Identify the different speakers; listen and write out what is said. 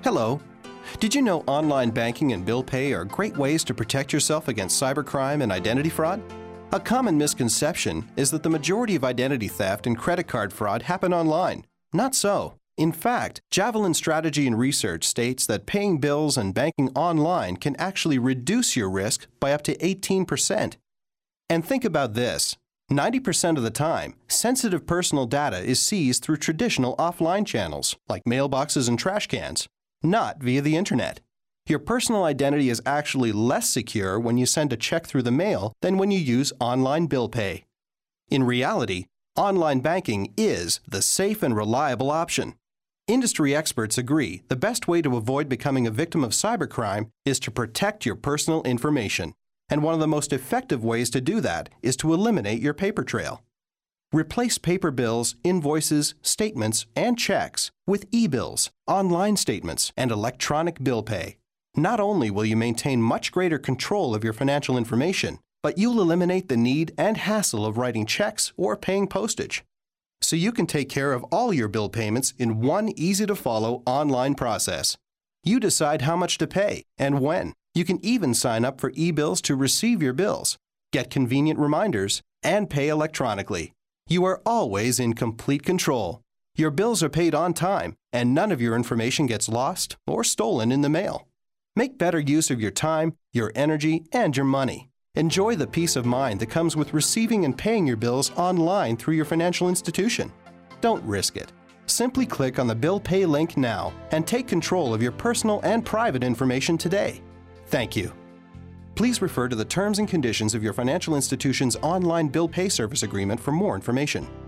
Speaker 1: Hello. Did you know online banking and bill pay are great ways to protect yourself against cybercrime and identity fraud? A common misconception is that the majority of identity theft and credit card fraud happen online. Not so. In fact, Javelin Strategy and Research states that paying bills and banking online can actually reduce your risk by up to 18%. And think about this. 90% of the time, sensitive personal data is seized through traditional offline channels, like mailboxes and trash cans, not via the internet. Your personal identity is actually less secure when you send a check through the mail than when you use online bill pay. In reality, online banking is the safe and reliable option. Industry experts agree the best way to avoid becoming a victim of cybercrime is to protect your personal information. And one of the most effective ways to do that is to eliminate your paper trail. Replace paper bills, invoices, statements, and checks with e-bills, online statements, and electronic bill pay. Not only will you maintain much greater control of your financial information, but you'll eliminate the need and hassle of writing checks or paying postage. So you can take care of all your bill payments in one easy-to-follow online process. You decide how much to pay and when. You can even sign up for e-bills to receive your bills, get convenient reminders, and pay electronically. You are always in complete control. Your bills are paid on time, and none of your information gets lost or stolen in the mail. Make better use of your time, your energy, and your money. Enjoy the peace of mind that comes with receiving and paying your bills online through your financial institution. Don't risk it. Simply click on the Bill Pay link now and take control of your personal and private information today. Thank you. Please refer to the terms and conditions of your financial institution's online bill pay service agreement for more information.